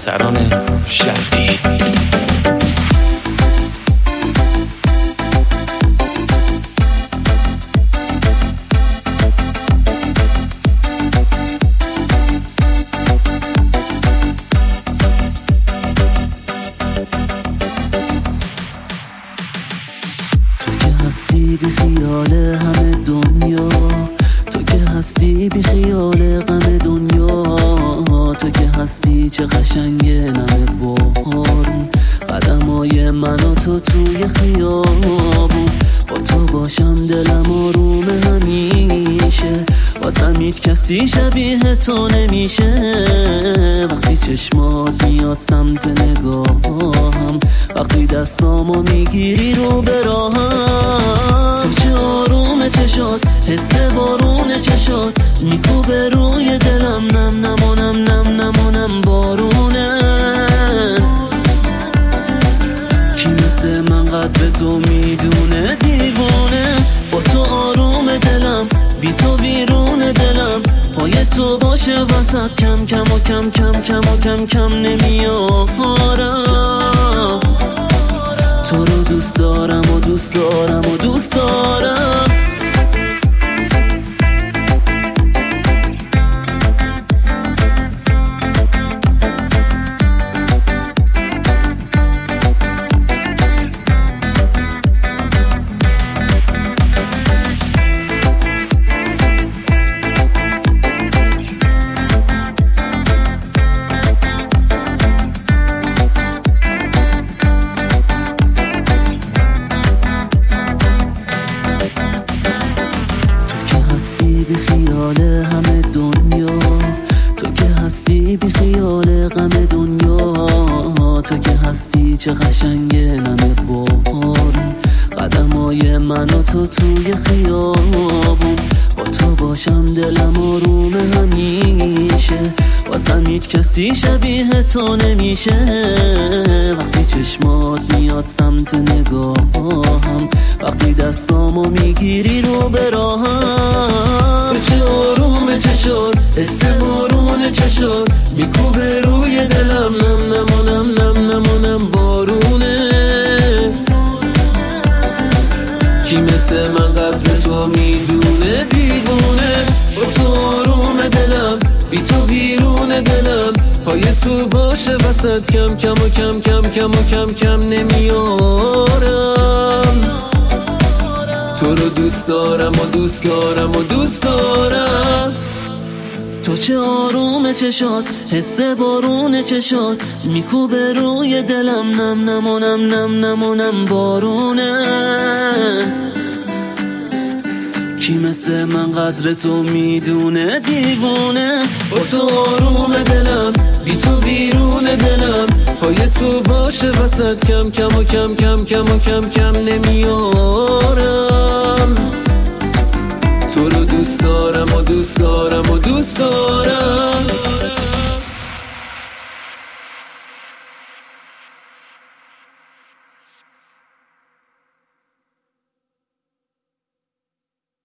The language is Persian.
ترانه شرقی. هستی بی خیال همه دنیا، تو که هستی بی خیال غم دنیا، تو که هستی چه قشنگه نمه بارون، قدمای من و تو توی خیابون، با تو باشم دلم آرومه همیشه، واسم هیچ کسی شبیه تو نمیشه، وقتی چشمات میاد سمت نگاهم، وقتی دستامو میگیری رو به راهم، تو چه آرومه چشات، حس بارون چشات میکوبه روی دلم، نم نمونم نم نمونم بارونه، کی مثل من قدر تو میدونه دیوونه، با تو آروم دلم بی تو بیرون دلم، پای تو باشه وسط کم کم و کم کم کم و کم کم نمیارم، تو رو دوست دارم و دوست دارم و دوست دارم. بی خیال همه دنیا، تو که هستی بی خیال غم دنیا، تو که هستی چه قشنگه نمه بارون، قدمای من و تو توی خیابون، با تو باشم دلم آرومه همیشه، واسم هیچ کسی شبیه تو نمیشه، وقتی چشمات میاد سمت نگاهم، وقتی دستامو میگیری رو به راهم، تو چه آرومه چشات، حس بارون چشات میکوبه روی دلم، نم نمونم نم نمونم بارونه، کی مثل من قدر تو میدونه دیوونه، با تو آروم دلم بی تو بیرون دلم، پای تو باشه وسط کم کم و کم کم کم و کم کم نمیارم، تو رو دوست دارم و دوست دارم و دوست دارم. تو چه آروم چشات، حس بارون چشات میکوبه روی دلم، نم نمونم نم نمونم بارونه، کی مثل من قدر تو میدونه دیوونه، با تو آروم دلم بی تو بیرون دلم، پای تو باشه وسط کم کم و کم کم کم و کم کم نمیارم، تو رو دوست دارم و دوست دارم و دوست دارم.